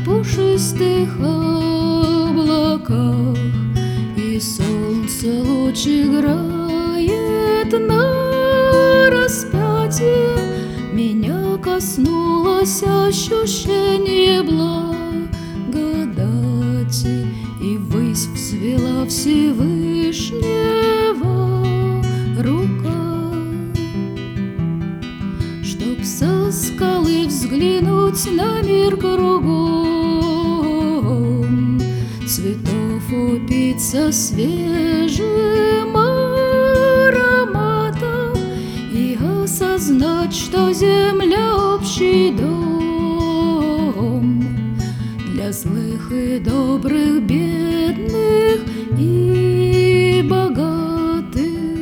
пушистых облаках, и солнце луч играет на распятии. Меня коснулось ощущение благодати, и ввысь взвела Всевышнего рука, чтоб со скалы взглянуть на мир кругом, цветов упиться свежим ароматом и осознать, что земля общий дом для злых и добрых, бедных и богатых.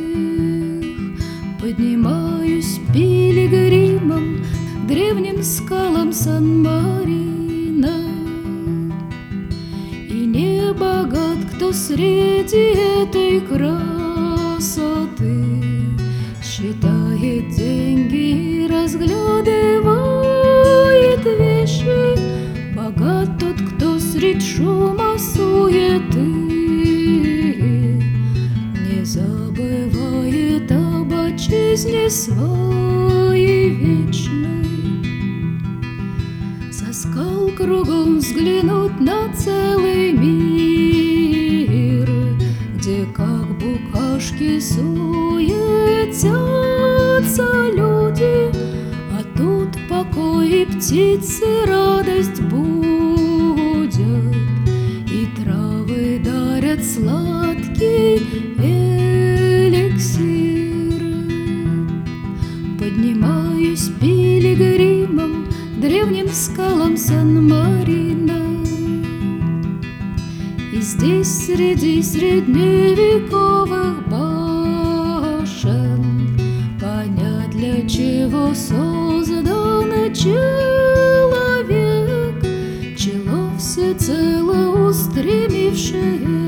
Поднимаюсь пилигримом к древним скалам Сан-Марино, и не богат, кто среди этой красоты считает деньги и разглядывает вещи. Богат тот, кто средь шума суеты не забывает об отчизне своей вечной. Со скал кругом взглянуть на целый мир, где как букашки суетятся люди, а тут покой и птицы радость будят, и травы дарят сладкий эликсир. Поднимаюсь пилигримом к древним скалам Сан-Марино, и здесь среди средневековых башен понять, для чего создан человек, чело всецело устремившее